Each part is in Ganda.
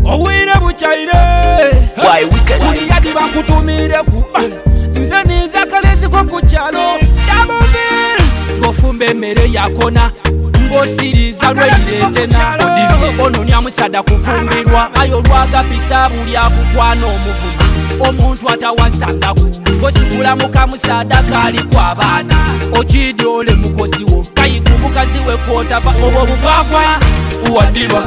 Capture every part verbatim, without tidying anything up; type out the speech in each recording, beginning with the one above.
owire buchaire uliyadi bakutumireku nze niza kalezi ko kuchalo Doubleville ngofumbe mmere yakona ngosiriza lweyiretena ononya musada kufumbirwa ayo lwagapisa buli akukwana omuvuma omuntu atawasangaku kosigula mukamusada kali kw'abaana okidole mukoziwo kayikumukaziwe kwotava obwo bugwagwa wadiba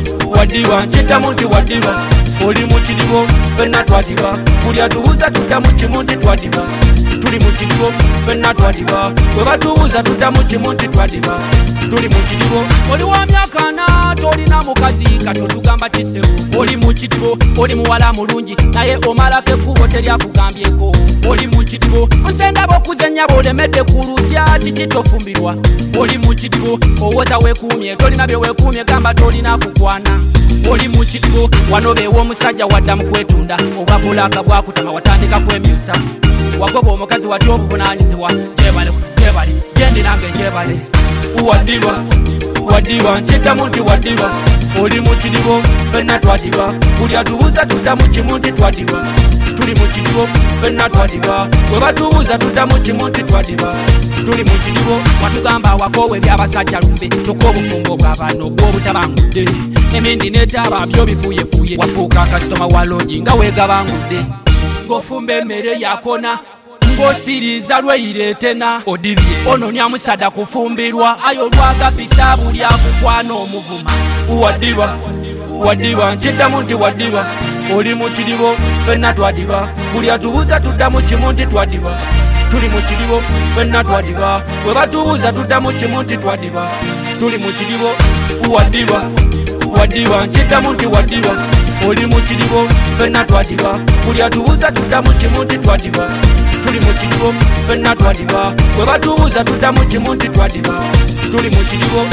wadiba nkidamu nti wadiba oli mukidibo fenna twadiba buli atubuuza tuddamu kimu nti twadiba tuli mukidibo fenna twadiba bwe batubuuza tuddamu kimu nti twadiba tuli mukidibo oli wa myaka ana tolina mukazi katotugamba kisewo oli mukidibo oli muwala mulungi naye omalako ekkubo teryakugambyeko oli mukidibo nsendaba okuzenya bw'olemedde ku lutya kiki tofumbirwa oli mukidibo owoza weekuumye tolina bye weekuumye gamba tolina kugwana oli mukidibo wano beewa omusajja wadda mu kwetunda obwa bulaka bwakutama watandika kwemyusa wagoba omukazi wati obuvunanyizibwa jebale jebale gendi nange jebale wadiba wadiba nkidamu nti wadiba oli mukidibo fenna twadiba buli atubuuza tuddamu kimu nti twadiba tuli mukidibo fenna twadiba bwe batubuuza tuddamu kimu nti twadiba tuli mukidibo watugamba awakoowe byabasajja lumbe kyokka obufumbo bw'abaana obw'obutabangudde emindi netaba byo bifuyefuye wafuuka kasitoma wa logi nga weegabangudde ng'ofumba emmere yakona ng'osiriza lweyiretena odibye ononya musada kufumbirwa ayo lwagapisa buli akukwana omuvuma wadiba wadiba nkiddamu nti wadiba oli mukidibo fenna twadiba buli atubuuza tuddamu kimu nti twadiba tuli mukidibo fenna twadiba bwe batubuuza tuddamu kimu nti twadiba tuli mukidibo wadiba wadiba nkiddamu nti wadiba oli mukidibo fenna twadiba buli atubuuza tuddamu kimu nti twadiba tuli mukidibo fenna twadiba bwe batubuuza tuddamu kimu nti twadiba tuli mukidibo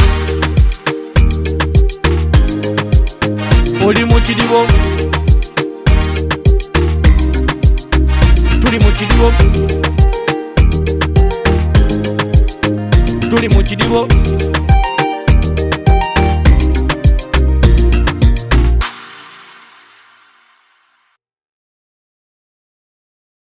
oli mukidibo tuli mukidibo tuli mukidibo